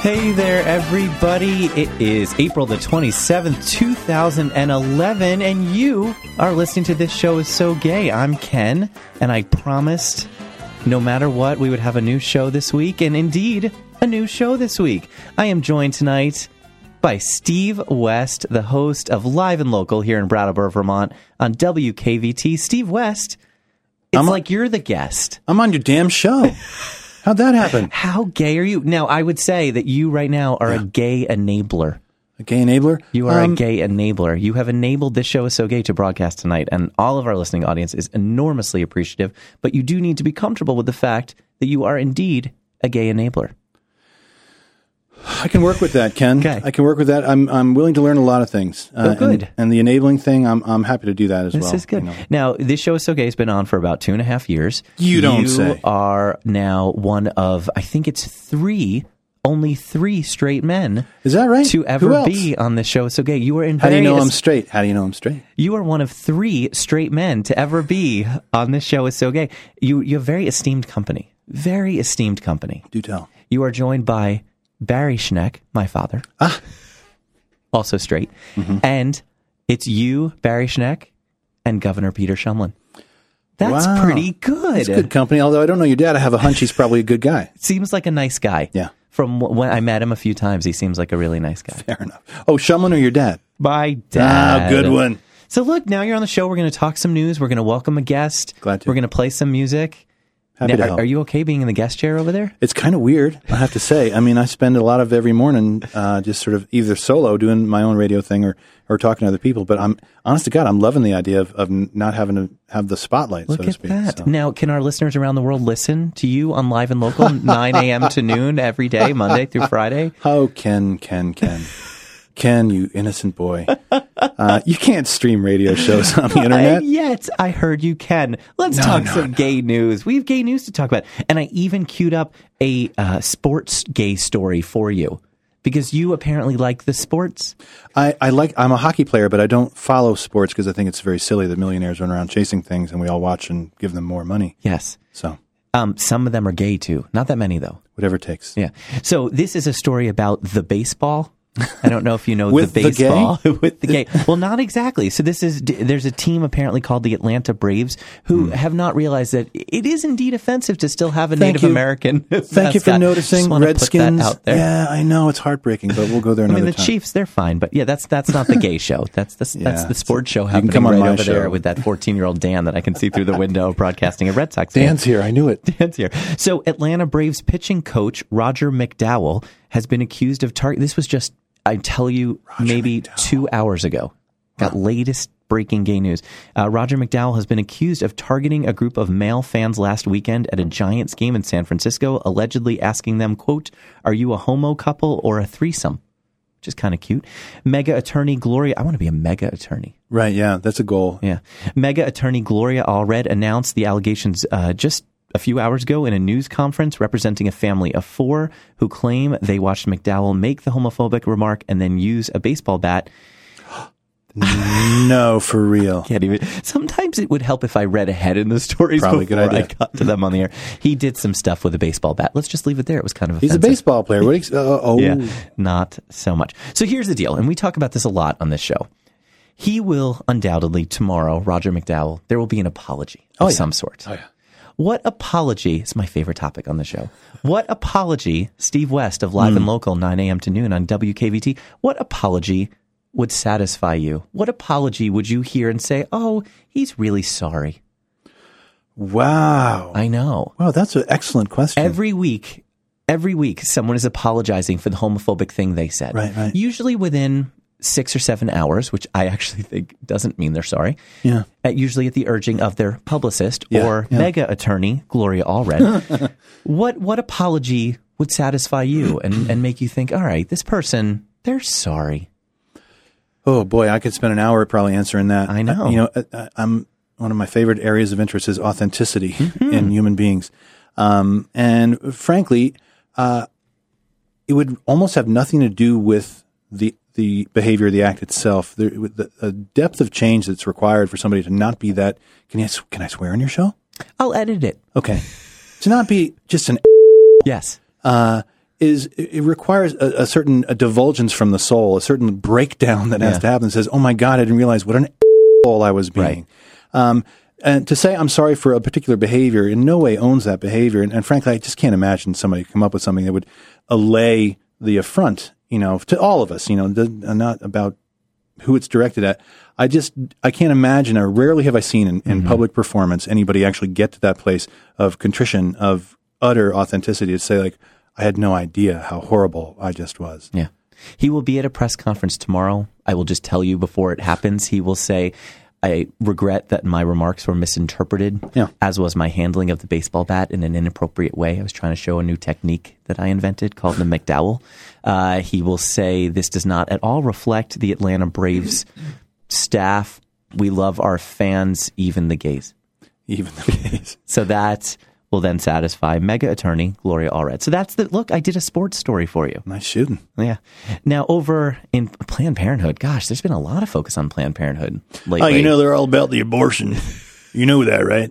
Hey there, everybody. It is April the 27th, 2011, and you are listening to This Show Is So Gay. I'm Ken, and I promised no matter what, we would have a new show this week, and indeed, a new show this week. I am joined tonight by Steve West, the host of Live and Local here in Brattleboro, Vermont, on WKVT. Steve West, it's like you're the guest. I'm on your damn show. How'd that happen? How gay are you? Now, I would say that you right now are a gay enabler. A gay enabler? You are a gay enabler. You have enabled This Show Is So Gay to broadcast tonight, and all of our listening audience is enormously appreciative, but you do need to be comfortable with the fact that you are indeed a gay enabler. I can work with that, Ken. Okay. I can work with that. I'm willing to learn a lot of things. Good. And the enabling thing, I'm happy to do that as well. This is good. You know. Now, This Show Is So Gay has been on for about 2.5 years. You don't say. You are now one of, I think it's only three straight men. Is that right? To ever be on This Show Is So Gay. You are in How do you know I'm straight? How do you know I'm straight? You are one of 3 straight men to ever be on This Show Is So Gay. You have very esteemed company. Very esteemed company. Do tell. You are joined by Barry Schneck, my father. Also straight. Mm-hmm. And it's you, Barry Schneck, and Governor Peter Shumlin. That's pretty good. It's good company. Although I don't know your dad, I have a hunch he's probably a good guy. Seems like a nice guy. Yeah. From when I met him a few times, he seems like a really nice guy. Fair enough. Oh, Shumlin or your dad? My dad. Good one. So look, now you're on the show. We're going to talk some news. We're going to welcome a guest. Glad to. We're going to play some music. Happy to help. Are you okay being in the guest chair over there? It's kind of weird, I have to say. I mean, I spend a lot of every morning just sort of either solo doing my own radio thing or talking to other people. But I'm honest to God, I'm loving the idea of not having to have the spotlight, so to speak. Look at that. So. Now, can our listeners around the world listen to you on Live and Local 9 a.m. to noon every day, Monday through Friday? Oh, Ken. Ken, you innocent boy. You can't stream radio shows on the internet. Yet, I heard you can. Let's talk some gay news. We have gay news to talk about. And I even queued up a sports gay story for you. Because you apparently like the sports. I'm a hockey player, but I don't follow sports because I think it's very silly that millionaires run around chasing things and we all watch and give them more money. Yes. So. Some of them are gay too. Not that many, though. Whatever it takes. Yeah. So this is a story about the baseball. I don't know if you know with the baseball the gay? with the gay. Well, not exactly. So there's a team apparently called the Atlanta Braves who have not realized that it is indeed offensive to still have a Native American. Thank you for noticing. Redskins. Out there. Yeah, I know it's heartbreaking, but we'll go there another time. The Chiefs, they're fine, but yeah, that's not the gay show. That's the sports show happening come on right my over show. there with that 14-year-old Dan that I can see through the window broadcasting a Red Sox. Dan's here. I knew it. Dan's here. So Atlanta Braves pitching coach Roger McDowell has been accused of This was just, I tell you, maybe 2 hours ago. Got latest breaking gay news. Roger McDowell has been accused of targeting a group of male fans last weekend at a Giants game in San Francisco, allegedly asking them, quote, "Are you a homo couple or a threesome?" Which is kind of cute. Mega attorney Gloria, I want to be a mega attorney. Right, yeah, that's a goal. Yeah. Mega attorney Gloria Allred announced the allegations just a few hours ago in a news conference representing a family of 4 who claim they watched McDowell make the homophobic remark and then use a baseball bat. No, for real. Can't even. Sometimes it would help if I read ahead in the stories Probably before good idea. I got to them on the air. He did some stuff with a baseball bat. Let's just leave it there. It was kind of offensive. He's a baseball player. What Yeah, not so much. So here's the deal, and we talk about this a lot on this show. He will undoubtedly tomorrow, Roger McDowell, there will be an apology of some sort. Oh, yeah. What apology is my favorite topic on the show? What apology, Steve West of Live and Local, 9 a.m. to noon on WKVT, what apology would satisfy you? What apology would you hear and say, oh, he's really sorry? Wow. I know. Wow, that's an excellent question. Every week, someone is apologizing for the homophobic thing they said. Right. Usually within 6 or 7 hours, which I actually think doesn't mean they're sorry. Yeah. Usually at the urging of their publicist or mega attorney, Gloria Allred. What apology would satisfy you and make you think, all right, this person, they're sorry? Oh, boy, I could spend an hour probably answering that. I know. I'm one of my favorite areas of interest is authenticity in human beings. And frankly, it would almost have nothing to do with the behavior, the act itself. The depth of change that's required for somebody to not be that. Can I swear on your show? I'll edit it. Okay. To not be just an Yes. is it requires a certain divulgence from the soul, a certain breakdown that has to happen. That says, "Oh my God, I didn't realize what an asshole I was being." Right. And to say I'm sorry for a particular behavior in no way owns that behavior. And frankly, I just can't imagine somebody come up with something that would allay the affront, to all of us, not about who it's directed at. I can't imagine, or rarely have I seen in public performance anybody actually get to that place of contrition, of utter authenticity to say, like, I had no idea how horrible I just was. Yeah. He will be at a press conference tomorrow. I will just tell you before it happens. He will say, I regret that my remarks were misinterpreted, as was my handling of the baseball bat in an inappropriate way. I was trying to show a new technique that I invented called the McDowell. He will say, this does not at all reflect the Atlanta Braves staff. We love our fans, even the gays. Even the gays. So that will then satisfy mega attorney Gloria Allred. So that's look, I did a sports story for you. Nice shooting. Yeah. Now over in Planned Parenthood, gosh, there's been a lot of focus on Planned Parenthood lately. Oh, they're all about the abortion. You know that, right?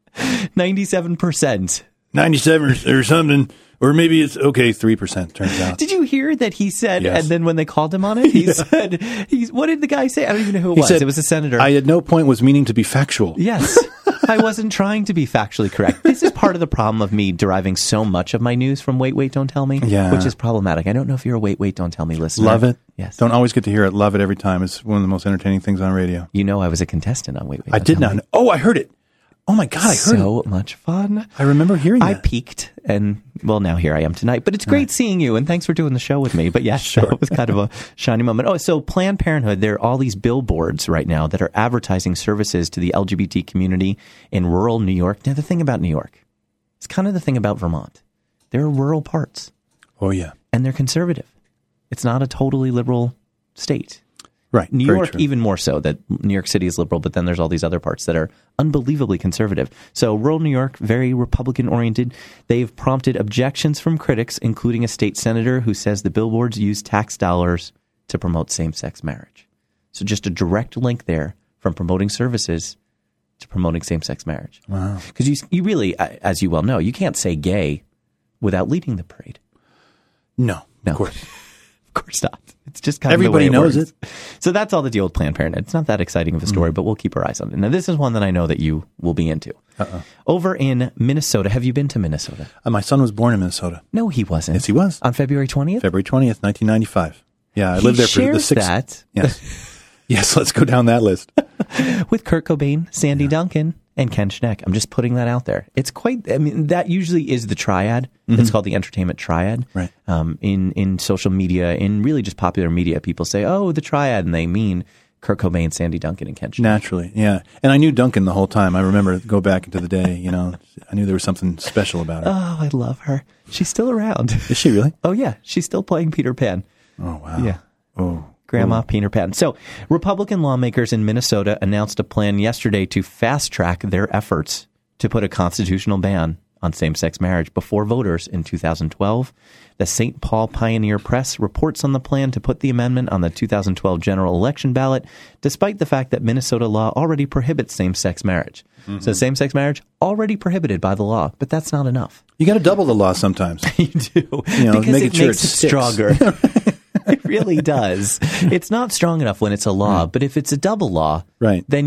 97%. 97 or something. Or maybe it's 3%, turns out. Did you hear that he said, and then when they called him on it, he said, what did the guy say? I don't even know who it was. Said, it was a senator. I at no point was meaning to be factual. Yes. I wasn't trying to be factually correct. This is part of the problem of me deriving so much of my news from Wait, Wait, Don't Tell Me, which is problematic. I don't know if you're a Wait, Wait, Don't Tell Me listener. Love it. Yes. Don't always get to hear it. Love it every time. It's one of the most entertaining things on radio. I was a contestant on Wait, Wait, Don't I did not know. Oh, I heard it. Oh my God, I heard so much fun. I remember hearing that. I peaked, and now here I am tonight. But it's great seeing you, and thanks for doing the show with me. But yes, It was kind of a shiny moment. Oh, so Planned Parenthood, there are all these billboards right now that are advertising services to the LGBT community in rural New York. Now, the thing about New York, it's kind of the thing about Vermont. There are rural parts. Oh, yeah. And they're conservative. It's not a totally liberal state. Right. New York, even more so, that New York City is liberal, but then there's all these other parts that are unbelievably conservative. So rural New York, very Republican-oriented. They've prompted objections from critics, including a state senator who says the billboards use tax dollars to promote same-sex marriage. So just a direct link there from promoting services to promoting same-sex marriage. Wow. Because you really, as you well know, you can't say gay without leading the parade. No. Of course. Of course not. It's just kind everybody of the way it knows works. It. So that's all the deal with Planned Parenthood. It's not that exciting of a story, but we'll keep our eyes on it. Now, this is one that I know that you will be into. Over in Minnesota, have you been to Minnesota? My son was born in Minnesota. No, he wasn't. Yes, he was. On February 20th? February 20th, 1995. Yeah, I lived there for the 6 that. Yes. Yes, let's go down that list. With Kurt Cobain, Sandy Duncan, and Ken Schneck. I'm just putting that out there. It's quite, that usually is the triad. It's called the entertainment triad. Right. In social media, in really just popular media, people say, oh, the triad, and they mean Kurt Cobain, Sandy Duncan, and Ken Schneck. Naturally, yeah. And I knew Duncan the whole time. I remember, go back into the day, I knew there was something special about her. Oh, I love her. She's still around. Is she really? Oh, yeah. She's still playing Peter Pan. Oh, wow. Yeah. Oh. Grandma Peter Pan. So, Republican lawmakers in Minnesota announced a plan yesterday to fast-track their efforts to put a constitutional ban on same-sex marriage before voters in 2012. The St. Paul Pioneer Press reports on the plan to put the amendment on the 2012 general election ballot, despite the fact that Minnesota law already prohibits same-sex marriage. So same-sex marriage already prohibited by the law, but that's not enough. You got to double the law sometimes. You do. Because it makes it stronger. It really does. It's not strong enough when it's a law, but if it's a double law, then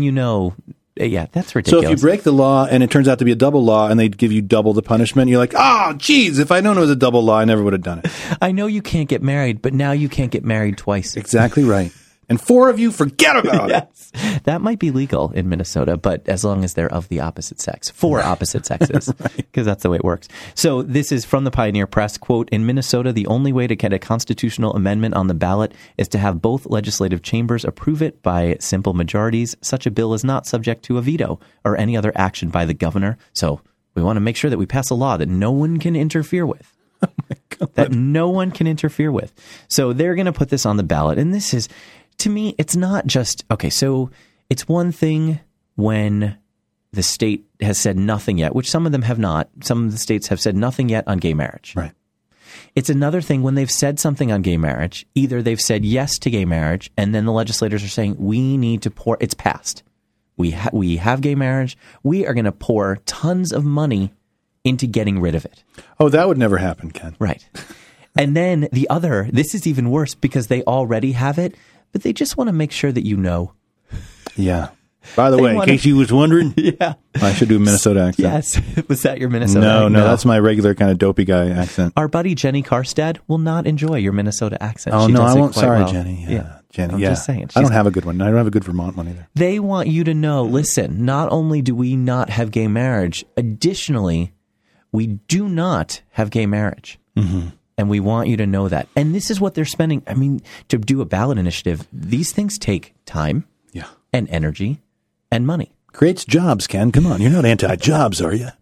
that's ridiculous. So if you break the law and it turns out to be a double law and they give you double the punishment, you're like, oh, geez, if I'd known it was a double law, I never would have done it. I know you can't get married, but now you can't get married twice. Exactly right. And 4 of you forget about it. That might be legal in Minnesota, but as long as they're of the opposite sex. 4 opposite sexes, because that's the way it works. So this is from the Pioneer Press, quote, in Minnesota, the only way to get a constitutional amendment on the ballot is to have both legislative chambers approve it by simple majorities. Such a bill is not subject to a veto or any other action by the governor. So we want to make sure that we pass a law that no one can interfere with. Oh my God. That no one can interfere with. So they're going to put this on the ballot. And this is, to me, it's not just, okay, so it's one thing when the state has said nothing yet, which some of them have not. Some of the states have said nothing yet on gay marriage. Right. It's another thing when they've said something on gay marriage. Either they've said yes to gay marriage, and then the legislators are saying, we need to pour, it's passed. We have gay marriage. We are going to pour tons of money into getting rid of it. Oh, that would never happen, Ken. Right. And then this is even worse because they already have it, but they just want to make sure that you know. Yeah. By the way, in case you was wondering, yeah, I should do a Minnesota accent. Yes. Was that your Minnesota accent? No, that's my regular kind of dopey guy accent. Our buddy Jenny Karstad will not enjoy your Minnesota accent. Oh, no, I won't. Sorry, well. Jenny. Yeah. Jenny, I'm just saying. I don't have a good one. I don't have a good Vermont one either. They want you to know, listen, not only do we not have gay marriage, additionally, we do not have gay marriage. Mm-hmm. And we want you to know that. And this is what they're spending. I mean, to do a ballot initiative, these things take time and energy and money. Creates jobs, Ken. Come on. You're not anti-jobs, are you?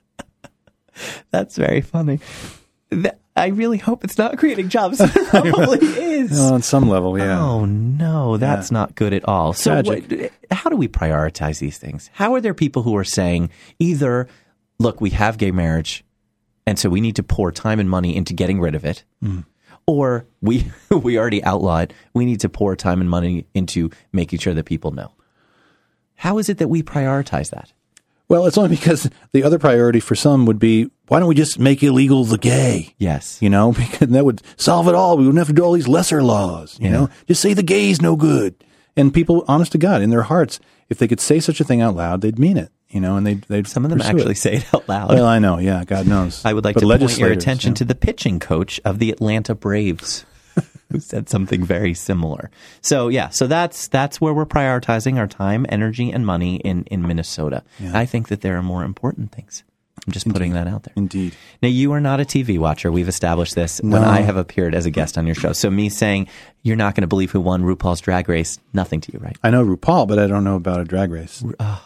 That's very funny. I really hope it's not creating jobs. It probably is. Well, on some level, yeah. Oh, no, that's not good at all. So how do we prioritize these things? How are there people who are saying either, look, we have gay marriage, and so we need to pour time and money into getting rid of it, or we already outlaw it, we need to pour time and money into making sure that people know? How is it that we prioritize that? Well, it's only because the other priority for some would be, why don't we just make illegal the gay? Yes. You know, because that would solve it all. We wouldn't have to do all these lesser laws, you know? Just say the gay's no good. And people, honest to God, in their hearts, if they could say such a thing out loud, they'd mean it, you know, and they'd Some of them actually say it out loud. Well, I know, yeah, God knows. I would like to point your attention to the pitching coach of the Atlanta Braves, who said something very similar. So that's where we're prioritizing our time, energy, and money in Minnesota. Yeah. I think that there are more important things. I'm just putting that out there. Indeed. Now, you are not a TV watcher. We've established this when I have appeared as a guest on your show. So me saying you're not going to believe who won RuPaul's Drag Race, nothing to you, right? I know RuPaul, but I don't know about a drag race.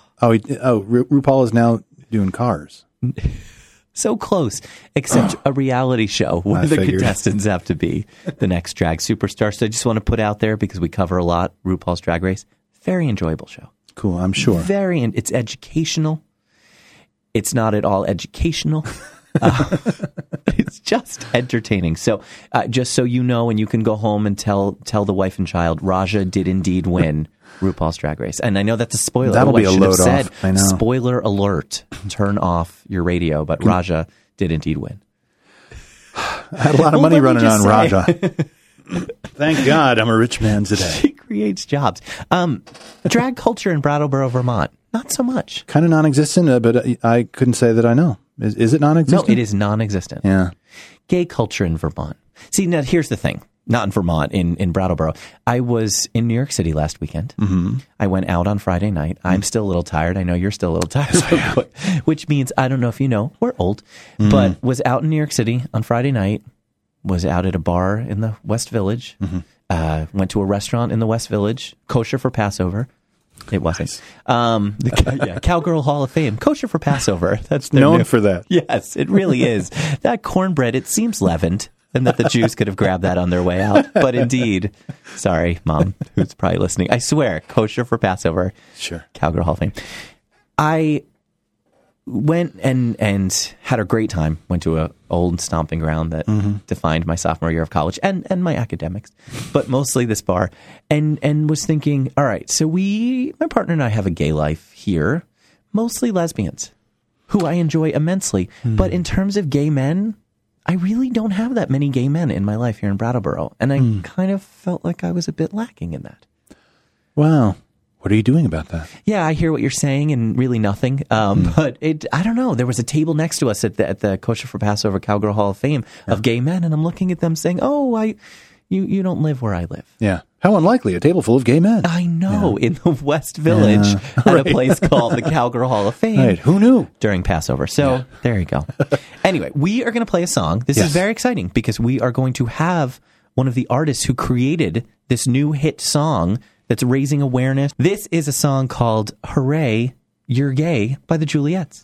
RuPaul is now doing Cars. So close, except a reality show where the contestants have to be the next drag superstar. So I just want to put out there, because we cover a lot, RuPaul's Drag Race. Very enjoyable show. Cool, I'm sure. It's educational. It's not at all educational. It's just entertaining. So just so you know, and you can go home and tell the wife and child, Raja did indeed win RuPaul's Drag Race. And I know that's a spoiler. That'll be a load off. I know. Spoiler alert. Turn off your radio. But Raja did indeed win. I had a lot of money running on Raja. Thank God I'm a rich man today. She creates jobs. Drag culture in Brattleboro, Vermont. Not so much. Kind of non-existent, but I couldn't say that I know. Is it non-existent? No, it is non-existent. Yeah. Gay culture in Vermont. See, now here's the thing. Not in Vermont, in Brattleboro. I was in New York City last weekend. Mm-hmm. I went out on Friday night. I'm still a little tired. I know you're still a little tired. Which means, I don't know if you know, we're old, but was out in New York City on Friday night, was out at a bar in the West Village, went to a restaurant in the West Village, kosher for Passover. It wasn't. Nice. Cowgirl Hall of Fame, kosher for Passover. That's known for that. Yes, it really is. That cornbread, it seems leavened, and that the Jews could have grabbed that on their way out. But indeed, sorry, Mom, who's probably listening. I swear, kosher for Passover. Sure. Cowgirl Hall of Fame. I went and had a great time. Went to an old stomping ground that defined my sophomore year of college and my academics, but mostly this bar. And was thinking, all right, so my partner and I have a gay life here, mostly lesbians, who I enjoy immensely. But in terms of gay men, I really don't have that many gay men in my life here in Brattleboro. And I kind of felt like I was a bit lacking in that. Wow. What are you doing about that? Yeah, I hear what you're saying, and really nothing. But I don't know. There was a table next to us at the Kosher for Passover Cowgirl Hall of Fame of gay men, and I'm looking at them saying, "Oh, you don't live where I live." Yeah, how unlikely! A table full of gay men. I know, in the West Village at a place called the Cowgirl Hall of Fame. Right? Who knew? During Passover. So there you go. Anyway, we are going to play a song. This is very exciting because we are going to have one of the artists who created this new hit song that's raising awareness. This is a song called Hooray, You're Gay by the Juliettes.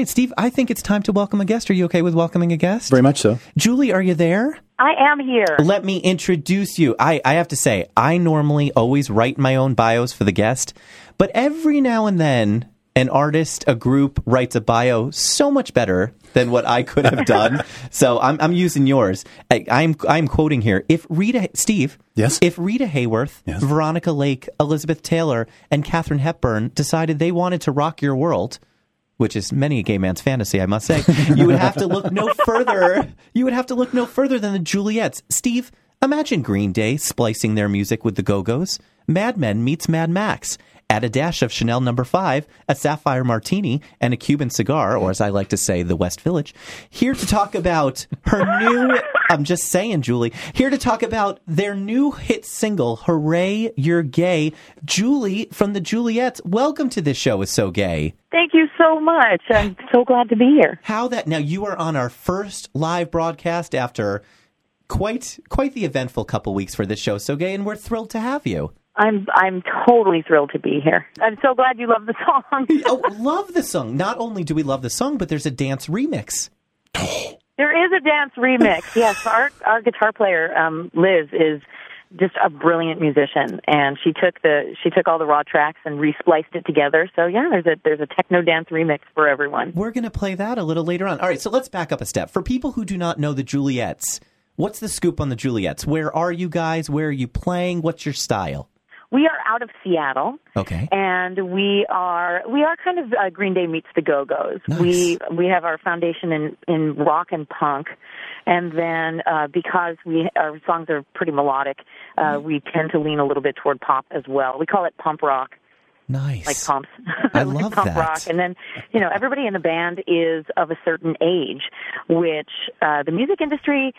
right, Steve, I think it's time to welcome a guest. Are you okay with welcoming a guest? Very much so. Julie, are you there? I am here. Let me introduce you. I have to say, I normally always write my own bios for the guest, but every now and then, an artist, a group writes a bio so much better than what I could have done. So I'm using yours. I'm quoting here. If Rita Hayworth, Yes. Veronica Lake, Elizabeth Taylor, and Katharine Hepburn decided they wanted to rock your world, which is many a gay man's fantasy, I must say, you would have to look no further. You would have to look no further than the Juliettes. Steve, imagine Green Day splicing their music with the Go-Go's. Mad Men meets Mad Max. Add a dash of Chanel No. 5, a Sapphire Martini, and a Cuban cigar, or as I like to say, the West Village. Here to talk about her new, I'm just saying, Julie, here to talk about their new hit single, Hooray, You're Gay. Julie from the Juliettes, welcome to this show is So Gay. Thank you so much. I'm so glad to be here. Now you are on our first live broadcast after quite the eventful couple weeks for this show, So Gay, and we're thrilled to have you. I'm totally thrilled to be here. I'm so glad you love the song. Oh, love the song. Not only do we love the song, but there's a dance remix. There is a dance remix. Yes, our guitar player Liz is just a brilliant musician, and she took all the raw tracks and re-spliced it together. So yeah, there's a techno dance remix for everyone. We're going to play that a little later on. All right, so let's back up a step. For people who do not know the Juliettes, what's the scoop on the Juliettes? Where are you guys? Where are you playing? What's your style? We are out of Seattle. Okay. And we are kind of Green Day meets the Go-Go's. Nice. We have our foundation in rock and punk, and then because our songs are pretty melodic, we tend to lean a little bit toward pop as well. We call it pump rock. Nice. Like pumps. I like love pump that. rock. And then, everybody in the band is of a certain age, which the music industry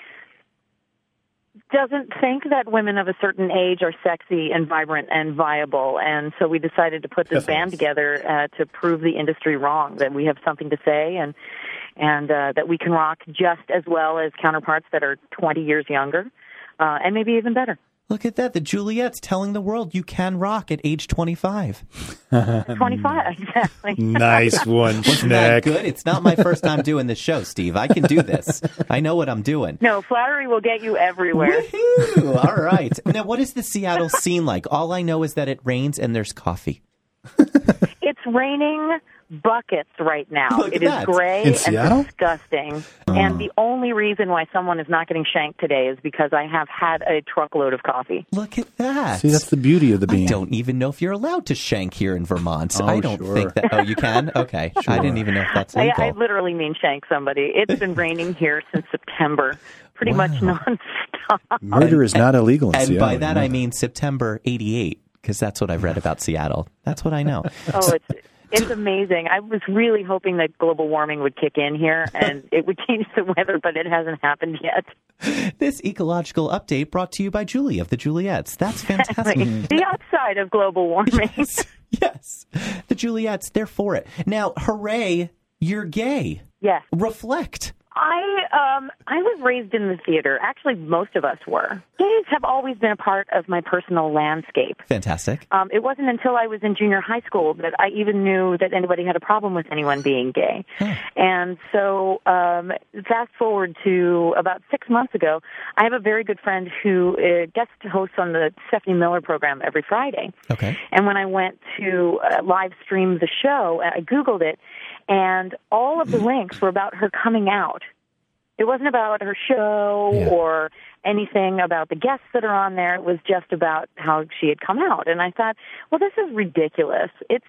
doesn't think that women of a certain age are sexy and vibrant and viable. And so we decided to put this band together to prove the industry wrong, that we have something to say and that we can rock just as well as counterparts that are 20 years younger, and maybe even better. Look at that. The Juliettes telling the world you can rock at age 25. 25, exactly. Nice one, Wasn't that Schneck. good? It's not my first time doing this show, Steve. I can do this. I know what I'm doing. No, flattery will get you everywhere. Woohoo! All right. Now, what is the Seattle scene like? All I know is that it rains and there's coffee. It's raining buckets right now. Look at It is that. gray In and Seattle? disgusting. And the only reason why someone is not getting shanked today is because I have had a truckload of coffee. Look at that. See, that's the beauty of the I bean. don't even know if you're allowed to shank here in Vermont. Oh, I don't sure. think that. Oh, you can? Okay. Sure. I didn't even know if that's legal. I literally mean shank somebody. It's been raining here since September, pretty much nonstop. Murder is not illegal in And Seattle. by that, you know I mean September 88, because that's what I've read about Seattle. That's what I know. Oh, it's amazing. I was really hoping that global warming would kick in here and it would change the weather, but it hasn't happened yet. This ecological update brought to you by Julie of the Juliettes. That's fantastic. The upside of global warming. Yes. The Juliettes, they're for it. Now, hooray, you're gay. Yes. Reflect. I was raised in the theater. Actually, most of us were. Gays have always been a part of my personal landscape. Fantastic. It wasn't until I was in junior high school that I even knew that anybody had a problem with anyone being gay. And so fast forward to about 6 months ago, I have a very good friend who guest hosts on the Stephanie Miller program every Friday. Okay. And when I went to live stream the show, I Googled it, and all of the links were about her coming out. It wasn't about her show or anything about the guests that are on there. It was just about how she had come out. And I thought, well, this is ridiculous. It's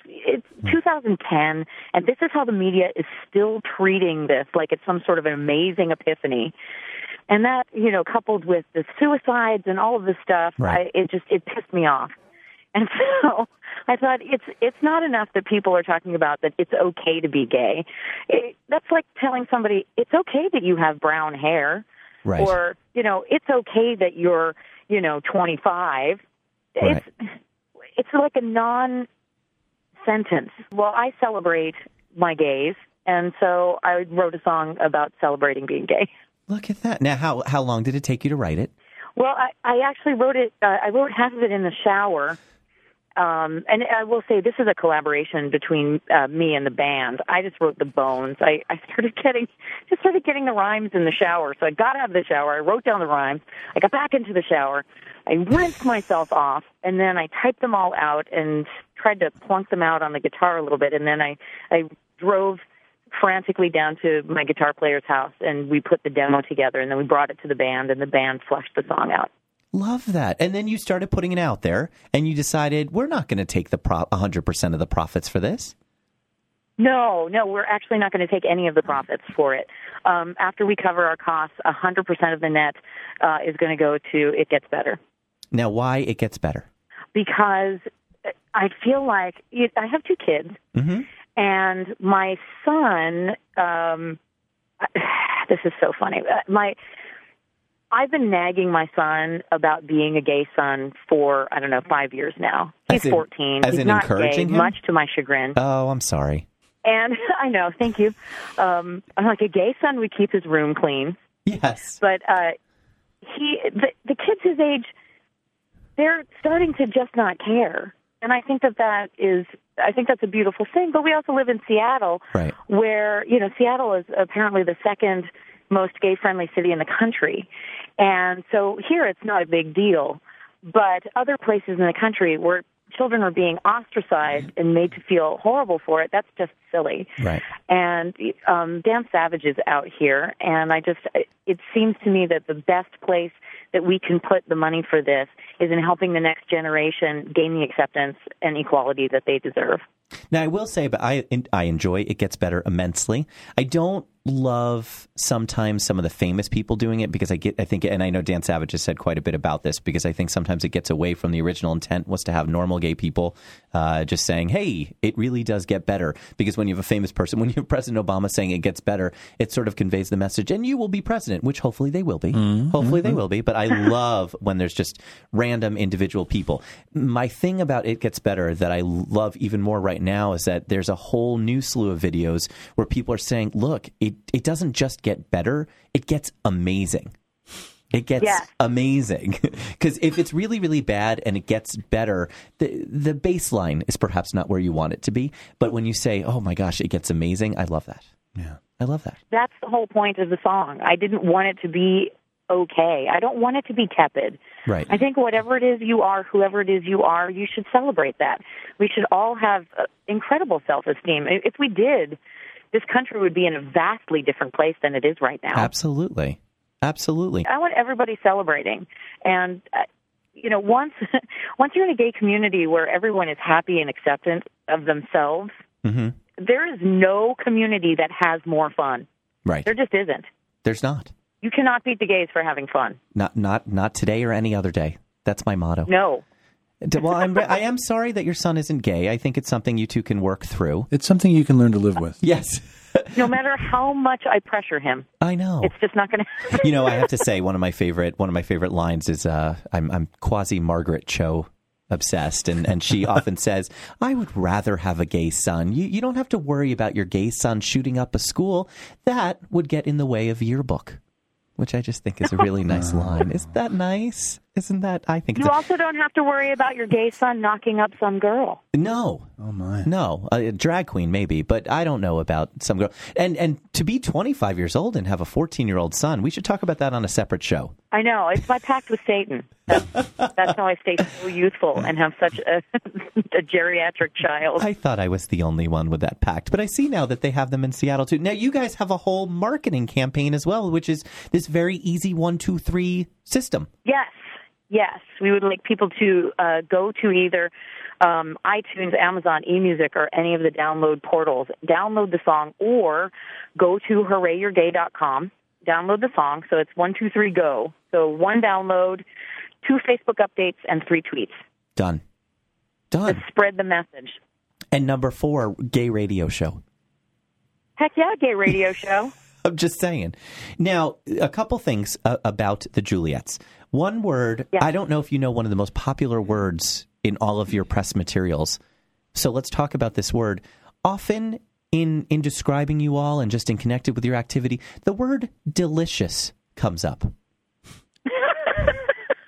2010, and this is how the media is still treating this like it's some sort of an amazing epiphany. And that, coupled with the suicides and all of this stuff, it pissed me off. And so I thought it's not enough that people are talking about that it's okay to be gay. That's like telling somebody it's okay that you have brown hair, Right. or it's okay that you're 25. Right. It's like a non-sentence. Well, I celebrate my gays, and so I wrote a song about celebrating being gay. Look at that. Now, how long did it take you to write it? Well, I actually wrote it. I wrote half of it in the shower. And I will say this is a collaboration between me and the band. I just wrote the bones. I started getting the rhymes in the shower. So I got out of the shower. I wrote down the rhymes. I got back into the shower. I rinsed myself off, and then I typed them all out and tried to plunk them out on the guitar a little bit. And then I drove frantically down to my guitar player's house, and we put the demo together, and then we brought it to the band, and the band fleshed the song out. Love that. And then you started putting it out there, and you decided, we're not going to take the 100% of the profits for this. No, we're actually not going to take any of the profits for it. After we cover our costs, 100% of the net is going to go to It Gets Better. Now, why It Gets Better? Because I feel like I have two kids, mm-hmm. and my son, this is so funny. I've been nagging my son about being a gay son for, 5 years now. He's 14. He's not gay, much to my chagrin. Oh, I'm sorry. And I know, thank you. I'm like, a gay son would keep his room clean. Yes. But the kids his age, they're starting to just not care. And I think that's a beautiful thing. But we also live in Seattle, right, where, Seattle is apparently the second most gay-friendly city in the country. And so here it's not a big deal. But other places in the country where children are being ostracized and made to feel horrible for it, that's just silly. Right. And Dan Savage is out here, and it seems to me that the best place that we can put the money for this is in helping the next generation gain the acceptance and equality that they deserve. Now, I will say, but I enjoy It Gets Better immensely. I don't love sometimes some of the famous people doing it because I think, and I know Dan Savage has said quite a bit about this, because I think sometimes it gets away from the original intent was to have normal gay people just saying, hey, it really does get better. Because when you have a famous person, when you have President Obama saying it gets better, it sort of conveys the message, and you will be president, which hopefully they will be. Mm-hmm. Hopefully they will be. But I love when there's just random individual people. My thing about It Gets Better that I love even more right now is that there's a whole new slew of videos where people are saying, look, it doesn't just get better, it gets amazing. It gets amazing. Because if it's really, really bad and it gets better, the baseline is perhaps not where you want it to be. But when you say, oh my gosh, it gets amazing, I love that. Yeah, I love that. That's the whole point of the song. I didn't want it to be okay. I don't want it to be tepid. Right. I think whatever it is you are, whoever it is you are, you should celebrate that. We should all have incredible self-esteem. If we did, this country would be in a vastly different place than it is right now. Absolutely. Absolutely. I want everybody celebrating. And, once you're in a gay community where everyone is happy and acceptant of themselves, mm-hmm. there is no community that has more fun. Right. There just isn't. There's not. You cannot beat the gays for having fun. Not today or any other day. That's my motto. No. Well, I am sorry that your son isn't gay. I think it's something you two can work through. It's something you can learn to live with. Yes. No matter how much I pressure him, I know it's just not going to. I have to say one of my favorite lines is I'm quasi Margaret Cho obsessed, and she often says, I would rather have a gay son. You don't have to worry about your gay son shooting up a school. That would get in the way of yearbook. Which I just think is a really nice line. Isn't that nice? Isn't that? I think you also don't have to worry about your gay son knocking up some girl. No. Oh my. No, a drag queen maybe, but I don't know about some girl. And to be 25 years old and have a 14-year-old son, we should talk about that on a separate show. I know. It's my pact with Satan. That's how I stay so youthful and have such a geriatric child. I thought I was the only one with that pact, but I see now that they have them in Seattle too. Now you guys have a whole marketing campaign as well, which is this very easy 1, 2, 3 system. Yes. We would like people to go to either iTunes, Amazon, eMusic, or any of the download portals, download the song, or go to HoorayYourGay.com, download the song. So it's 1, 2, 3, go. So 1 download, 2 Facebook updates, and 3 tweets. Done. To spread the message. And number 4, gay radio show. Heck yeah, gay radio show. I'm just saying. Now, a couple things about the Juliettes. One word, I don't know if you know one of the most popular words in all of your press materials. So let's talk about this word. Often in describing you all and just in connected with your activity, the word delicious comes up.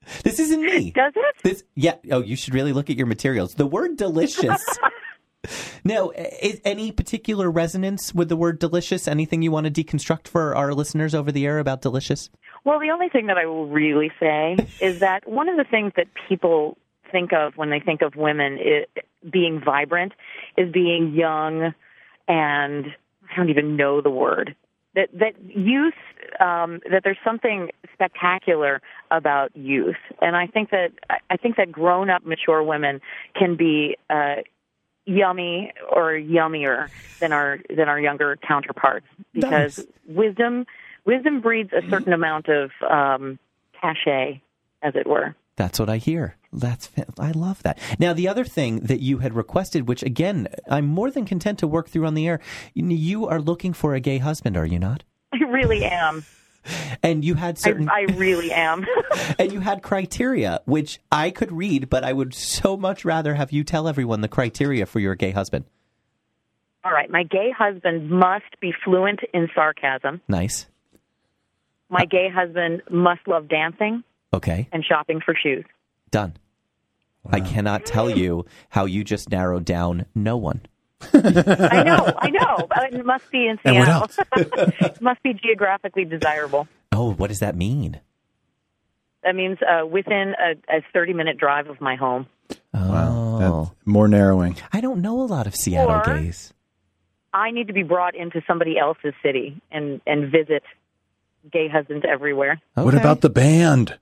This isn't me. Does it? Oh, you should really look at your materials. The word delicious. Now, is any particular resonance with the word delicious? Anything you want to deconstruct for our listeners over the air about delicious? Well, the only thing that I will really say is that one of the things that people think of when they think of women being vibrant is being young, and I don't even know the word. That youth, that there's something spectacular about youth, and I think that grown-up, mature women can be yummy or yummier than our younger counterparts, because Nice. wisdom breeds a certain amount of cachet, as it were. That's what I hear. I love that. Now, the other thing that you had requested, which, again, I'm more than content to work through on the air, you are looking for a gay husband, are you not? I really am. And you had certain... I really am. And you had criteria, which I could read, but I would so much rather have you tell everyone the criteria for your gay husband. All right. My gay husband must be fluent in sarcasm. Nice. My gay husband must love dancing Okay. and shopping for shoes. Done. Wow. I cannot tell you how you just narrowed down no one. I know. It must be in And Seattle. what else? It must be geographically desirable. Oh, what does that mean? That means within a 30-minute drive of my home. Oh. Wow, that's more narrowing. I don't know a lot of Seattle Or- gays. I need to be brought into somebody else's city and visit gay husbands everywhere. What Okay. about the band?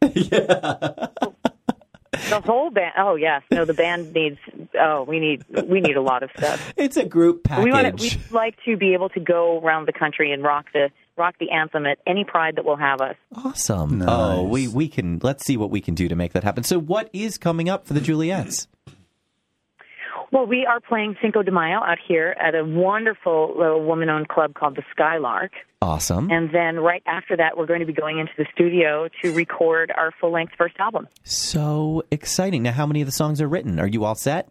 The whole band. Oh yes, no. The band needs. Oh, we need a lot of stuff. It's a group package. We'd like to be able to go around the country and rock the anthem at any pride that will have us. Awesome. Nice. Oh, we can. Let's see what we can do to make that happen. So, what is coming up for the Juliettes? Well, we are playing Cinco de Mayo out here at a wonderful little woman-owned club called the Skylark. Awesome. And then right after that, we're going to be going into the studio to record our full-length first album. So exciting. Now, how many of the songs are written? Are you all set?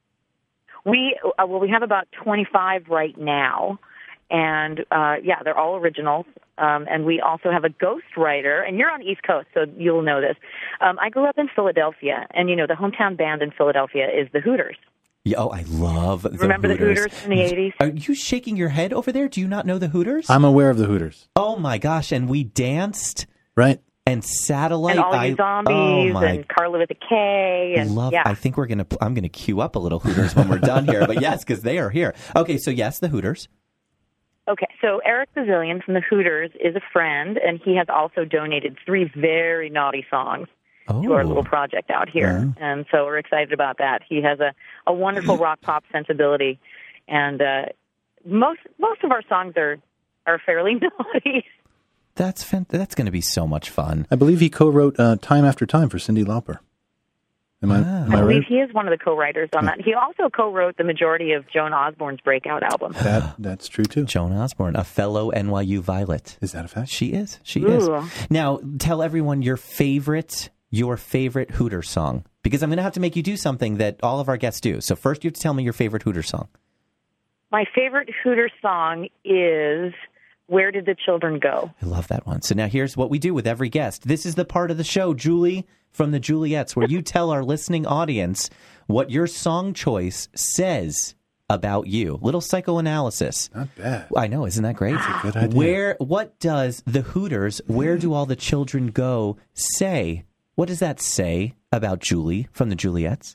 We have about 25 right now. And, they're all originals. And we also have a ghostwriter. And you're on the East Coast, so you'll know this. I grew up in Philadelphia. And, the hometown band in Philadelphia is the Hooters. Yeah, oh, I love the Remember Hooters. the Hooters in the 80s? Are you shaking your head over there? Do you not know the Hooters? I'm aware of the Hooters. Oh, my gosh. And we danced. Right. And Satellite. And All You Zombies and Carla with a K. And, I think I'm going to queue up a little Hooters when we're done here. But yes, because they are here. Okay, so yes, the Hooters. Okay, so Eric Bazillion from the Hooters is a friend, and he has also donated 3 very naughty songs to our little project out here. Yeah. And so we're excited about that. He has a wonderful rock pop sensibility, and most of our songs are fairly naughty. That's going to be so much fun. I believe he co-wrote Time After Time for Cyndi Lauper. Am I I right? believe he is one of the co-writers on that. He also co-wrote the majority of Joan Osborne's breakout album. That's true, too. Joan Osborne, a fellow NYU Violet. Is that a fact? She is. She Ooh. is. Now, tell everyone your favorite Hooter song, because I'm going to have to make you do something that all of our guests do. So first, you have to tell me your favorite Hooter song. My favorite Hooter song is Where Did the Children Go? I love that one. So now here's what we do with every guest. This is the part of the show, Julie from the Juliettes, where you tell our listening audience what your song choice says about you. Little psychoanalysis. Not bad. I know, isn't that great? That's a good idea. What does the Hooters, Where Do All the Children Go, say? What does that say about Julie from the Juliettes?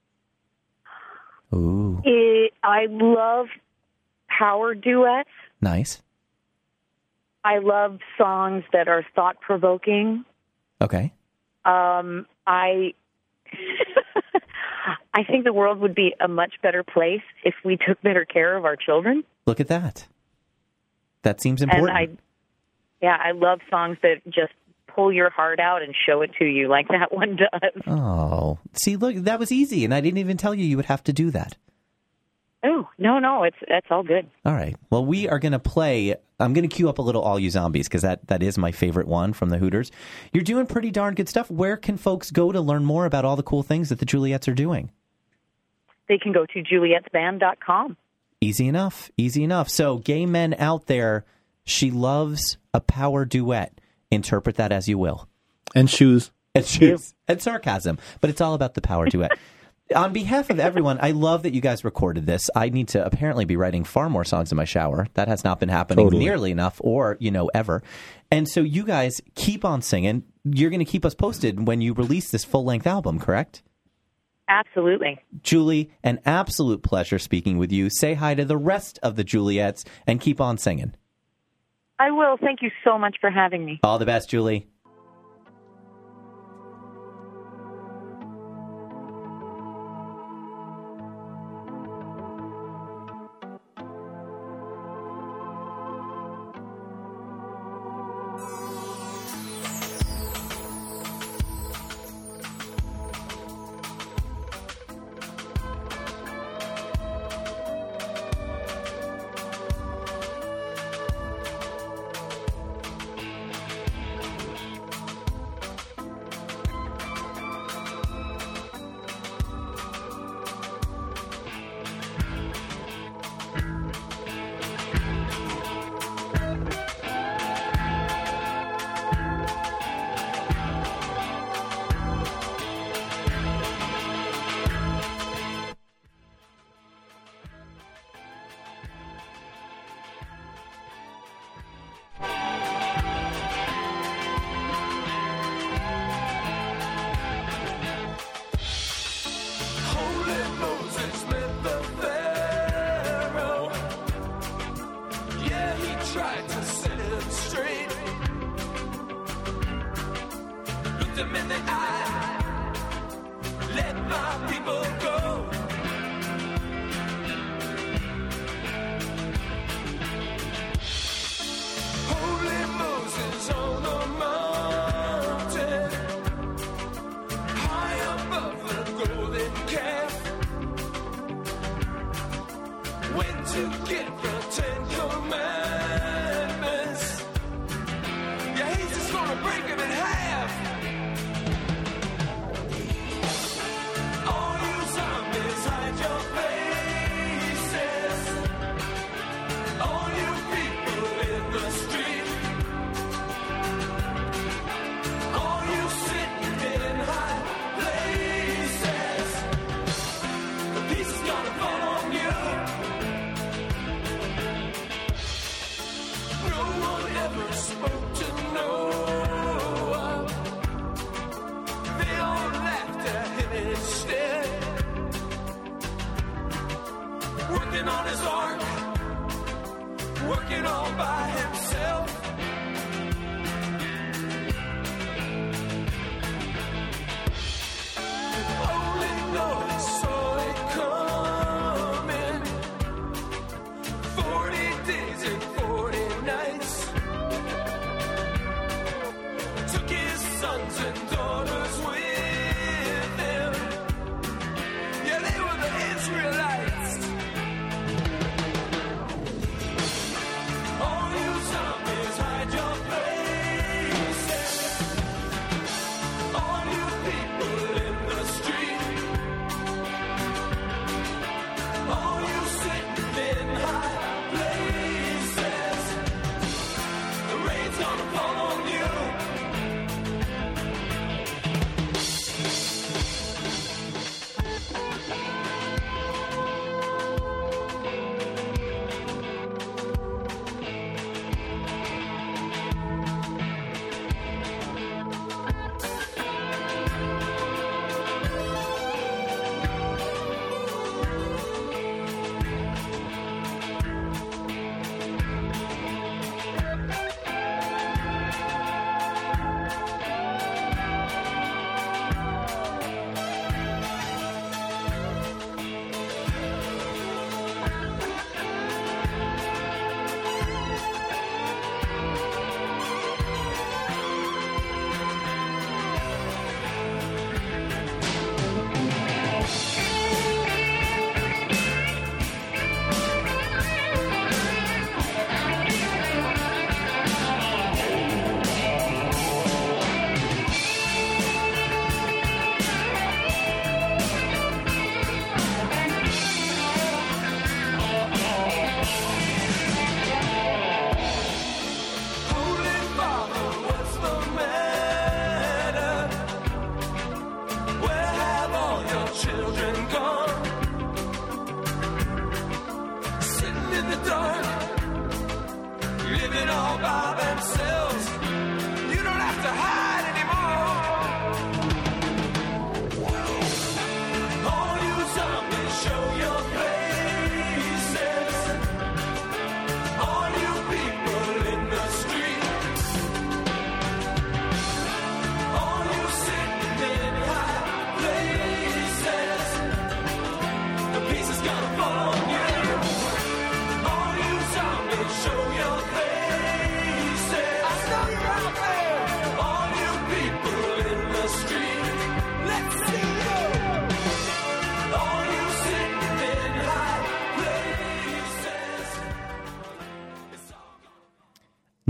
Ooh. I love power duets. Nice. I love songs that are thought-provoking. Okay. I think the world would be a much better place if we took better care of our children. Look at that. That seems important. And I love songs that just pull your heart out and show it to you like that one does. Oh, see, look, that was easy, and I didn't even tell you would have to do that. Oh, no, that's all good. All right. Well, we are going to play. I'm going to cue up a little All You Zombies because that is my favorite one from the Hooters. You're doing pretty darn good stuff. Where can folks go to learn more about all the cool things that the Juliettes are doing? They can go to julietsband.com. Easy enough. Easy enough. So, gay men out there, she loves a power duet. Interpret that as you will. And shoes. and sarcasm, but it's all about the power duet. On behalf of everyone, I love that you guys recorded this. I need to apparently be writing far more songs in my shower. That has not been happening nearly enough or, ever. And so you guys keep on singing. You're going to keep us posted when you release this full-length album, correct? Absolutely. Julie, an absolute pleasure speaking with you. Say hi to the rest of the Juliettes and keep on singing. I will. Thank you so much for having me. All the best, Julie.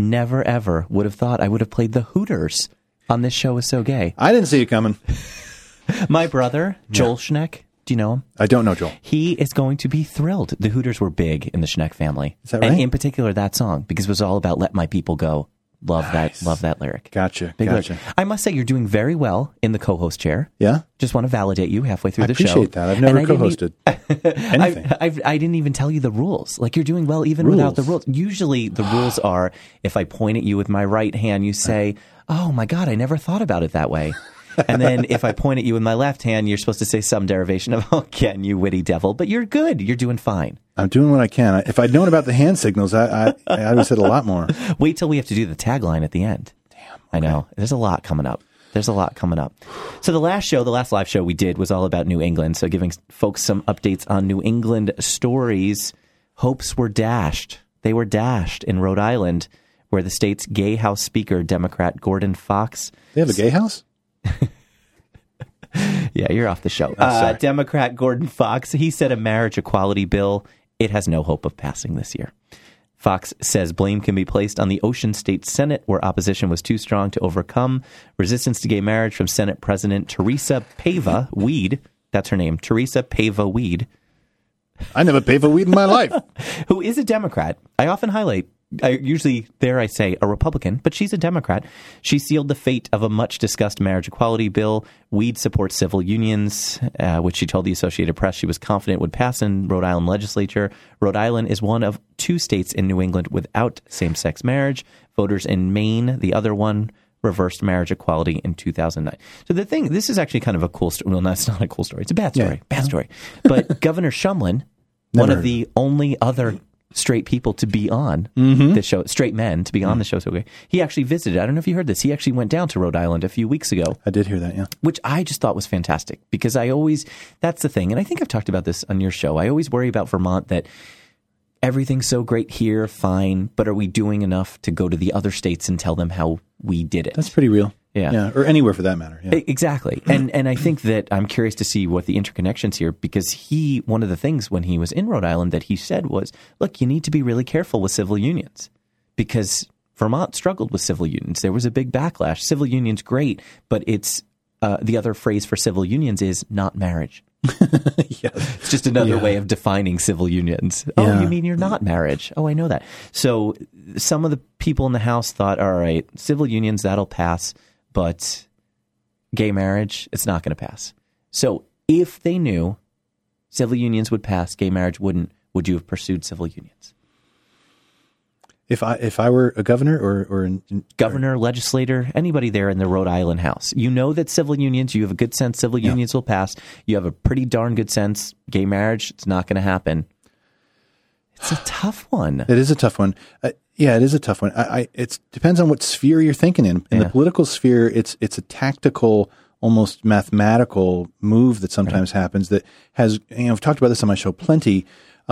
never, ever would have thought I would have played the Hooters on This Show Is So Gay. I didn't see it coming. My brother, Joel Schneck, do you know him? I don't know Joel. He is going to be thrilled. The Hooters were big in the Schneck family. Is that right? And in particular, that song, because it was all about Let My People Go. Love that lyric. Gotcha. Big Gotcha. lyric. I must say, you're doing very well in the co-host chair. Yeah? Just want to validate you halfway through I the show. appreciate that. I've never co-hosted anything. I didn't even tell you the rules. Like, you're doing well even without the rules. Usually the rules are, if I point at you with my right hand, you say, oh my God, I never thought about it that way. And then if I point at you with my left hand, you're supposed to say some derivation of, oh, Ken, you witty devil. But you're good. You're doing fine. I'm doing what I can. If I'd known about the hand signals, I would have said a lot more. Wait till we have to do the tagline at the end. Damn. Okay. I know. There's a lot coming up. So the last live show we did was all about New England. So giving folks some updates on New England stories. Hopes were dashed. They were dashed in Rhode Island, where the state's gay House Speaker, Democrat Gordon Fox. They have a gay house? Yeah, you're off the show. Sorry. Democrat Gordon Fox, he said a marriage equality bill, it has no hope of passing this year. Fox says blame can be placed on the Ocean State Senate, where opposition was too strong to overcome. Resistance to gay marriage from Senate President Teresa Pava Weed. That's her name, Teresa Pava Weed. I never paid for weed in my life. Who is a Democrat. I often highlight, I say a Republican, but she's a Democrat. She sealed the fate of a much-discussed marriage equality bill. Weed supports civil unions, which she told the Associated Press she was confident would pass in Rhode Island legislature. Rhode Island is one of 2 states in New England without same-sex marriage. Voters in Maine, the other one, reversed marriage equality in 2009. So this is actually kind of a cool story. Well, no, it's not a cool story. It's a bad story. Yeah. Bad story. But Governor Shumlin, one of the only other straight people to be on the show, straight men to be on the show. So he actually visited. I don't know if you heard this. He actually went down to Rhode Island a few weeks ago. I did hear that, yeah. Which I just thought was fantastic because that's the thing. And I think I've talked about this on your show. I always worry about Vermont that everything's so great here, fine, but are we doing enough to go to the other states and tell them how we did it? That's pretty real. Yeah. Or anywhere for that matter. Yeah. Exactly. And I think that I'm curious to see what the interconnections here, because one of the things when he was in Rhode Island that he said was, look, you need to be really careful with civil unions because Vermont struggled with civil unions. There was a big backlash. Civil unions, great, but it's the other phrase for civil unions is not marriage. Yes. It's just another way of defining civil unions. Oh, you mean you're not marriage? Oh, I know that. So some of the people in the House thought, all right, civil unions, that'll pass. But gay marriage, it's not going to pass. So if they knew civil unions would pass, gay marriage wouldn't, would you have pursued civil unions? If I were a governor or governor, legislator, anybody there in the Rhode Island House, you know that civil unions, you have a good sense civil unions will pass. You have a pretty darn good sense gay marriage, it's not going to happen. It's a tough one. It is a tough one. Yeah, it is a tough one. It depends on what sphere you're thinking in. In the political sphere, it's a tactical, almost mathematical move that sometimes happens that has, I've talked about this on my show plenty,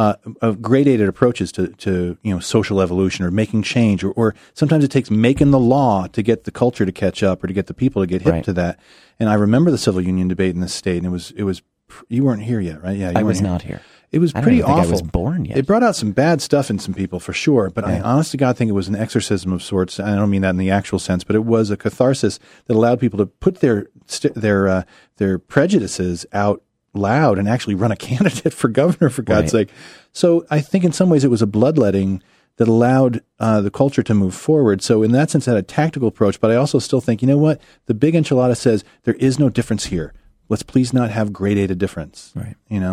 of gradated approaches to social evolution or making change, or sometimes it takes making the law to get the culture to catch up or to get the people to get hip to that. And I remember the civil union debate in this state, and it was you weren't here yet, right? Yeah, I was not here. It was pretty awful. I was born yet. It brought out some bad stuff in some people for sure, but I honest to God think it was an exorcism of sorts. I don't mean that in the actual sense, but it was a catharsis that allowed people to put their prejudices out loud and actually run a candidate for governor, for God's sake. So I think in some ways it was a bloodletting that allowed the culture to move forward. So in that sense, it had a tactical approach, but I also still think, you know what? The big enchilada says there is no difference here. Let's please not have gradated difference, right?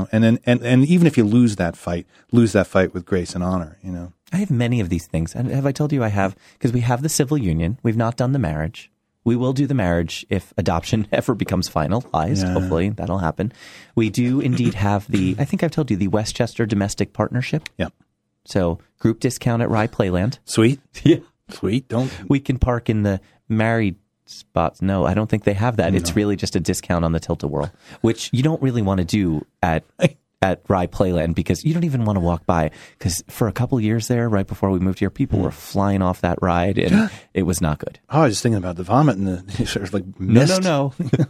And even if you lose that fight with grace and honor, I have many of these things. And have I told you I have? Because we have the civil union. We've not done the marriage. We will do the marriage if adoption ever becomes finalized. Yeah. Hopefully that'll happen. We do indeed have I think I've told you, the Westchester Domestic Partnership. Yeah. So group discount at Rye Playland. Sweet. Yeah. Sweet. We can park in the married spots. No, I don't think they have that. No. It's really just a discount on the Tilt-A-Whirl, which you don't really want to do at Rye Playland because you don't even want to walk by. Because for a couple of years there, right before we moved here, people were flying off that ride, and it was not good. Oh, I was just thinking about the vomit and the sort of like mist. No.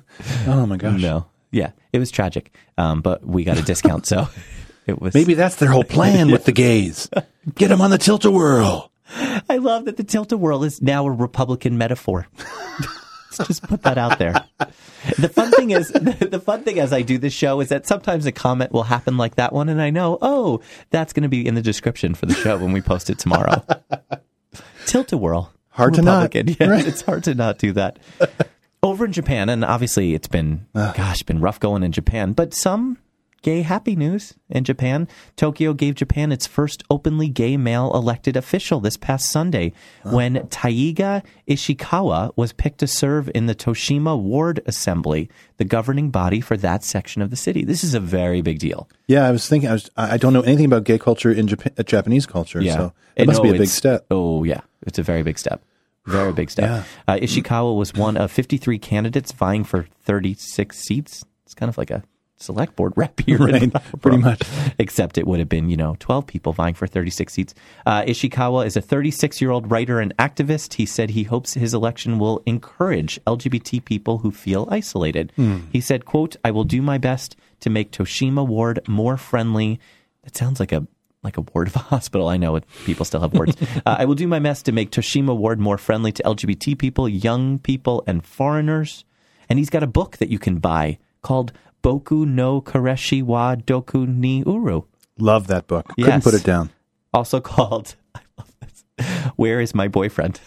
Oh my gosh. No. Yeah, it was tragic. But we got a discount, so it was. Maybe that's their whole plan with the gays. Get them on the Tilt-A-Whirl. I love that the tilt-a-whirl is now a Republican metaphor. Let's just put that out there. The fun thing as I do this show is that sometimes a comment will happen like that one, and I know, that's going to be in the description for the show when we post it tomorrow. Tilt-a-whirl. Hard to not. Yeah, right? It's hard to not do that. Over in Japan, and obviously it's been rough going in Japan, but some gay happy news in Japan. Tokyo gave Japan its first openly gay male elected official this past Sunday when Taiga Ishikawa was picked to serve in the Toshima Ward Assembly, the governing body for that section of the city. This is a very big deal. Yeah, I was thinking, I don't know anything about gay culture in Japanese culture, so it must be a big step. Oh, yeah. It's a very big step. Very big step. Yeah. Ishikawa was one of 53 candidates vying for 36 seats. It's kind of like a select board rep here. Right, pretty much. Except it would have been, 12 people vying for 36 seats. Ishikawa is a 36-year-old writer and activist. He said he hopes his election will encourage LGBT people who feel isolated. He said, quote, "I will do my best to make Toshima Ward more friendly." That sounds like a ward of a hospital. I know people still have wards. "I will do my best to make Toshima Ward more friendly to LGBT people, young people, and foreigners." And he's got a book that you can buy called Boku no Kareshi wa Doku ni Uru. Love that book. Yes. Couldn't put it down. Also called, I love this, Where is My Boyfriend?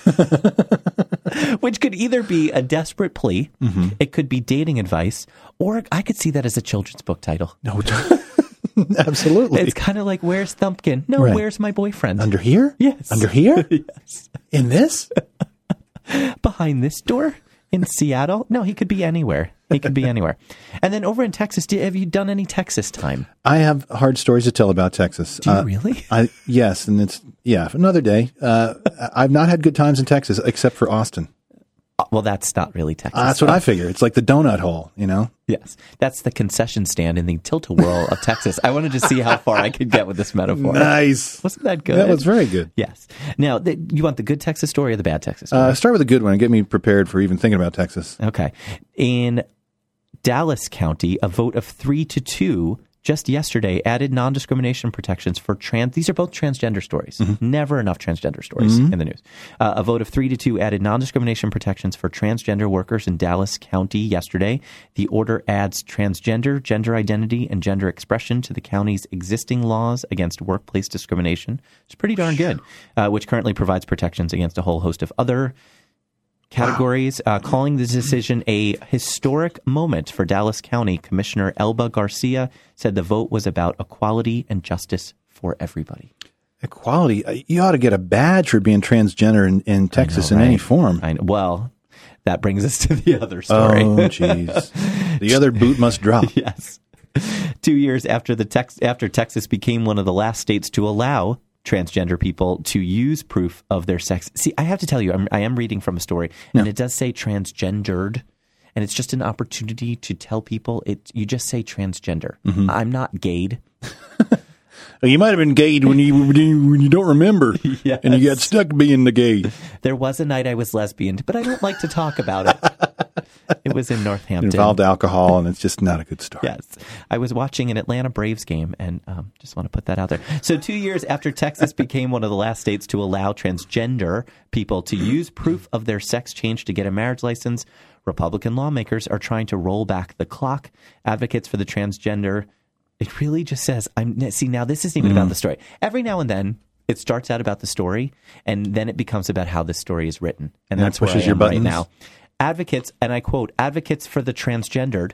Which could either be a desperate plea, it could be dating advice, or I could see that as a children's book title. No, absolutely. It's kind of like, where's Thumpkin? No, Right. Where's my boyfriend? Under here? Yes. Under here? Yes. In this? Behind this door? In Seattle? No, he could be anywhere. He could be anywhere. And then over in Texas, have you done any Texas time? I have hard stories to tell about Texas. Do you really? Yes, and it's, another day. I've not had good times in Texas, except for Austin. Well, that's not really Texas. That's what I figure. It's like the donut hole, Yes. That's the concession stand in the tilt-a-whirl of Texas. I wanted to see how far I could get with this metaphor. Nice. Wasn't that good? That was very good. Yes. Now, you want the good Texas story or the bad Texas story? Start with a good one and get me prepared for even thinking about Texas. Okay. In Dallas County, a vote of 3-2 just yesterday added non-discrimination protections for these are both transgender stories. Never enough transgender stories in the news. A vote of 3-2 added non-discrimination protections for transgender workers in Dallas County yesterday. The order adds transgender, gender identity, and gender expression to the county's existing laws against workplace discrimination. It's pretty darn good, which currently provides protections against a whole host of other categories. Calling the decision a historic moment for Dallas County, Commissioner Elba Garcia said the vote was about equality and justice for everybody. Equality? You ought to get a badge for being transgender in Texas in any form. Well, that brings us to the other story. Oh, jeez. The other boot must drop. Yes. 2 years after after Texas became one of the last states to allow transgender people to use proof of their sex. See, I have to tell you, I am reading from a story, and it does say transgendered, and it's just an opportunity to tell people you just say transgender. I'm not gayed. You might have been gayed when you don't remember, Yes. and you got stuck being the gay. There was a night I was lesbian, but I don't like to talk about it. It was in Northampton. It involved alcohol, and it's just not a good story. Yes. I was watching an Atlanta Braves game, and just want to put that out there. So 2 years after Texas became one of the last states to allow transgender people to use proof of their sex change to get a marriage license, Republican lawmakers are trying to roll back the clock. Advocates for the transgender, it really just says, now this isn't even about the story. Every now and then, it starts out about the story, and then it becomes about how the story is written. And that's where I am right now. Advocates, and I quote, advocates for the transgendered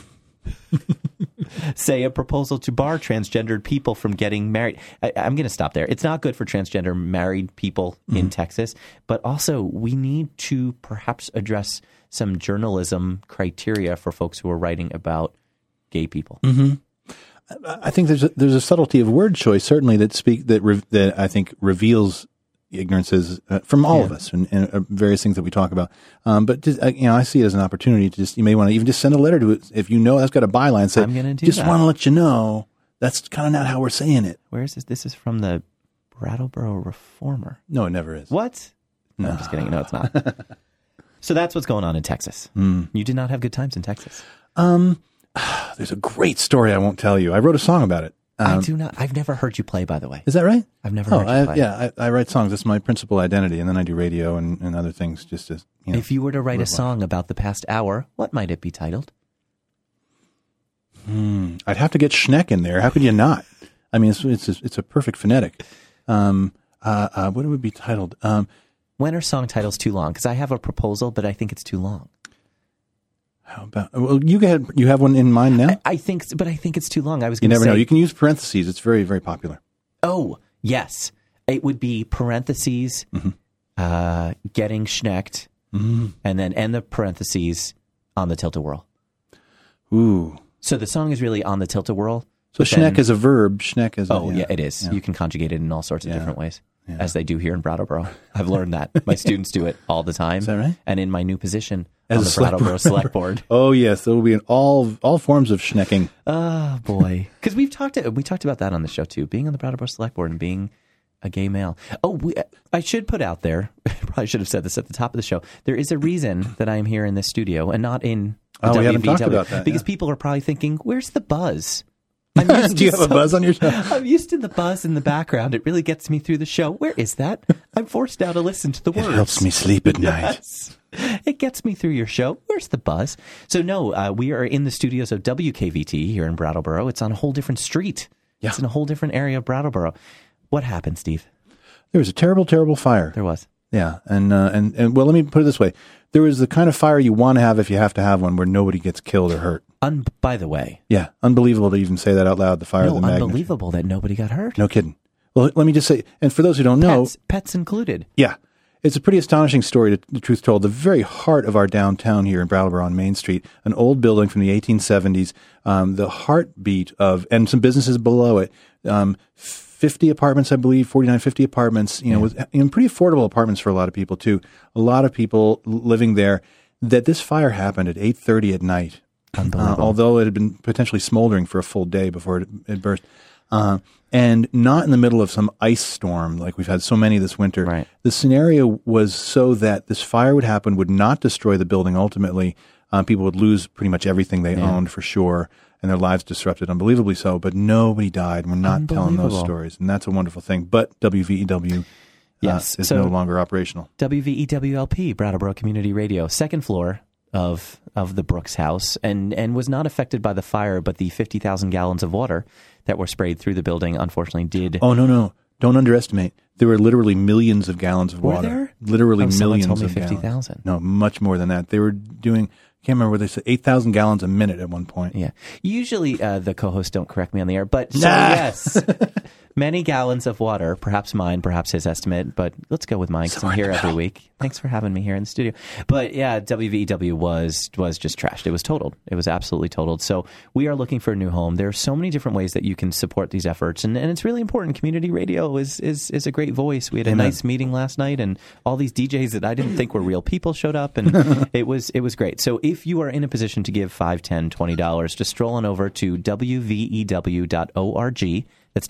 say a proposal to bar transgendered people from getting married. I'm going to stop there. It's not good for transgender married people in Texas, but also we need to perhaps address some journalism criteria for folks who are writing about gay people. I think there's a subtlety of word choice, certainly, that I think reveals ignorances from all of us and various things that we talk about. But just, I see it as an opportunity to you may want to even just send a letter to it if you know that's got a byline. Say, I'm going to just want to let you know that's kind of not how we're saying it. Where is this? This is from the Brattleboro Reformer. No, it never is. What? No, I'm just kidding. No, it's not. So that's what's going on in Texas. You did not have good times in Texas. There's a great story I won't tell you. I wrote a song about it. I do not. I've never heard you play, by the way. Is that right? I've never heard you play. Yeah, I write songs. That's my principal identity, and then I do radio and other things just to, If you were to write a song about the past hour, what might it be titled? I'd have to get Schneck in there. How could you not? I mean, it's a perfect phonetic. What would it be titled? When are song titles too long? Because I have a proposal, but I think it's too long. How about? Well, you have one in mind now. I think it's too long. I was. You never know. You can use parentheses. It's very, very popular. Oh yes, it would be parentheses, getting schnecked, and then end the parentheses on the tilt-a-whirl. Ooh. So the song is really on the tilt-a-whirl. So Schneck is a verb. Schneck is. It is. Yeah. You can conjugate it in all sorts of different ways. Yeah. As they do here in Brattleboro. I've learned that. My students do it all the time. Is that right? And in my new position on the Brattleboro Select Board. Oh, yes. There will be in all forms of schnecking. Oh, boy. Because we talked about that on the show, too. Being on the Brattleboro Select Board and being a gay male. Oh, I should put out there, probably should have said this at the top of the show, there is a reason that I am here in this studio and not in the WVW. We haven't talked about that. Because people are probably thinking, where's the buzz? Do you have a buzz on your show? I'm used to the buzz in the background. It really gets me through the show. Where is that? I'm forced now to listen to the words. It helps me sleep at night. Yes. It gets me through your show. Where's the buzz? So no, we are in the studios of WKVT here in Brattleboro. It's on a whole different street. Yeah. It's in a whole different area of Brattleboro. What happened, Steve? There was a terrible, terrible fire. There was. Yeah, and well, let me put it this way: there was the kind of fire you want to have if you have to have one, where nobody gets killed or hurt. By the way, yeah, unbelievable to even say that out loud. The fire of the magnitude. Unbelievable that nobody got hurt. No kidding. Well, let me just say, and for those who don't know, pets included. Yeah, it's a pretty astonishing story. The truth told, the very heart of our downtown here in Brattleboro on Main Street, an old building from the 1870s, the heartbeat of, and some businesses below it. 50 apartments, I believe, 49, 50 apartments, with pretty affordable apartments for a lot of people too. A lot of people living there. That this fire happened at 8:30 at night. Unbelievable. Although it had been potentially smoldering for a full day before it burst. And not in the middle of some ice storm like we've had so many this winter. Right. The scenario was so that this fire would happen, would not destroy the building ultimately. People would lose pretty much everything they owned for sure, and their lives disrupted, unbelievably so. But nobody died. We're not telling those stories, and that's a wonderful thing. But WVEW is no longer operational. WVEWLP, Brattleboro Community Radio, second floor of the Brooks house, and was not affected by the fire, but the 50,000 gallons of water that were sprayed through the building unfortunately did. Oh, no. Don't underestimate. There were literally millions of gallons of water. There? Literally millions told me of 50,000. No, much more than that. They were doing, I can't remember where they said 8,000 gallons a minute at one point. Yeah. Usually the co-hosts don't correct me on the air, but yes, many gallons of water, perhaps mine, perhaps his estimate, but let's go with mine because I'm here every week. Thanks for having me here in the studio. But yeah, WVEW was just trashed. It was totaled. It was absolutely totaled. So we are looking for a new home. There are so many different ways that you can support these efforts, and it's really important. Community radio is a great voice. We had a nice meeting last night, and all these DJs that I didn't think were real people showed up, and it was great. So if you are in a position to give $5, $10, $20, just stroll on over to WVEW.org. That's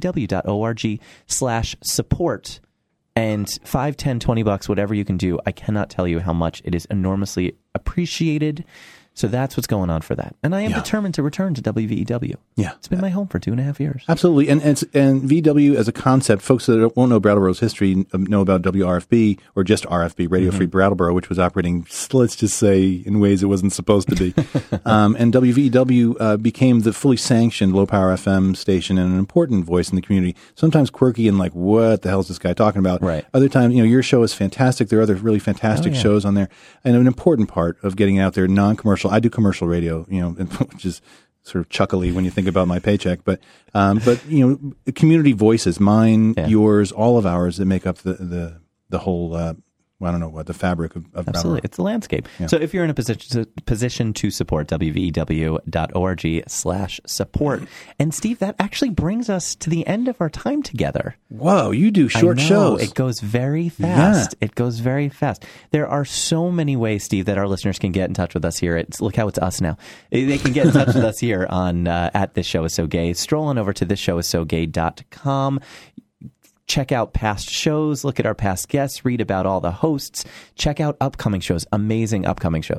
WVEW.org/support. And $5, $10, $20, whatever you can do, I cannot tell you how much it is enormously appreciated. So that's what's going on for that. And I am determined to return to WVEW. Yeah. It's been my home for 2.5 years. Absolutely. And VW as a concept, folks that won't know Brattleboro's history know about WRFB, or just RFB, Radio Free Brattleboro, which was operating, let's just say, in ways it wasn't supposed to be. And WVEW became the fully sanctioned low-power FM station and an important voice in the community, sometimes quirky and like, what the hell is this guy talking about? Right. Other times, your show is fantastic. There are other really fantastic shows on there. And an important part of getting out there, non-commercial. I do commercial radio, which is sort of chuckly when you think about my paycheck, but community voices, mine, yours, all of ours, that make up the whole I don't know what, the fabric of Absolutely. Brattleboro. It's the landscape. Yeah. So if you're in a position to support, WVEW.org/support. And Steve, that actually brings us to the end of our time together. Whoa, you do short shows. It goes very fast. Yeah. It goes very fast. There are so many ways, Steve, that our listeners can get in touch with us here. Look how it's us now. They can get in touch with us here on at This Show Is So Gay. Stroll on over to thisshowissogay.com. Check out past shows, look at our past guests, read about all the hosts, check out upcoming shows, amazing upcoming shows.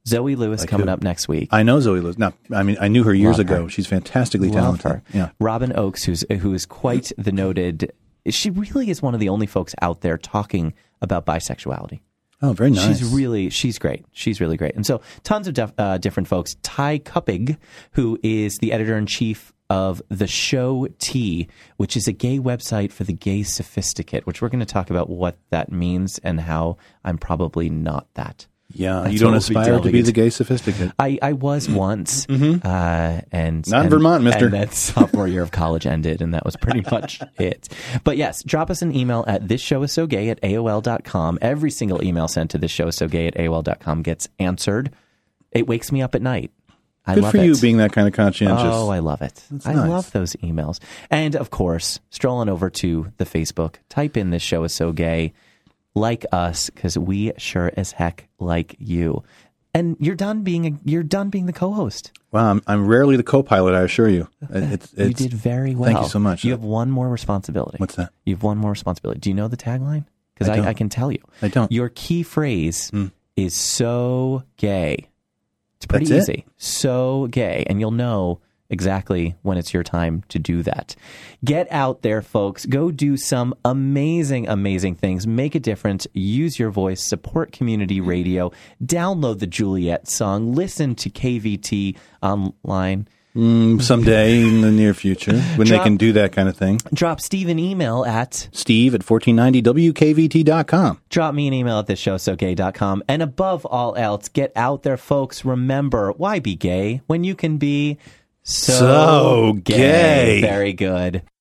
Zoe Lewis coming up next week. I know Zoe Lewis. Now, I mean, I knew her years Love ago. her. She's fantastically Love talented. her. Yeah. Robin Oakes, who is quite the noted. She really is one of the only folks out there talking about bisexuality. Oh, very nice. She's great. She's really great. And so tons of different folks. Ty Kuppig, who is the editor-in-chief of The Show T, which is a gay website for the gay sophisticate, which we're going to talk about what that means and how I'm probably not that. Yeah, That's you don't what we'll aspire to be into. the gay sophisticate. I was once, and Not in and- Vermont, mister. And that sophomore year of college ended, and that was pretty much it. But yes, drop us an email at thisshowissogay@aol.com. Every single email sent to thisshowissogay@aol.com gets answered. It wakes me up at night. I Good love for it. you being that kind of conscientious. Oh, I love it. I nice. love those emails. And of course, stroll on over to the Facebook, type in This Show Is So Gay, like us, because we sure as heck like you. And you're done being the co-host. Wow, I'm rarely the co-pilot, I assure you. You did very well. Thank you so much. You have one more responsibility. What's that? You have one more responsibility. Do you know the tagline? Because I don't. I can tell you. I don't. Your key phrase is so gay. It's pretty That's it? easy. So gay. And you'll know exactly when it's your time to do that. Get out there, folks. Go do some amazing, amazing things. Make a difference. Use your voice. Support community radio. Download the Juliet song. Listen to KVT online. Someday in the near future, when they can do that kind of thing. Drop Steve an email at Steve at 1490wkvt.com. Drop me an email at thisshowsogay.com. And above all else, get out there, folks. Remember, why be gay when you can be so gay? Very good.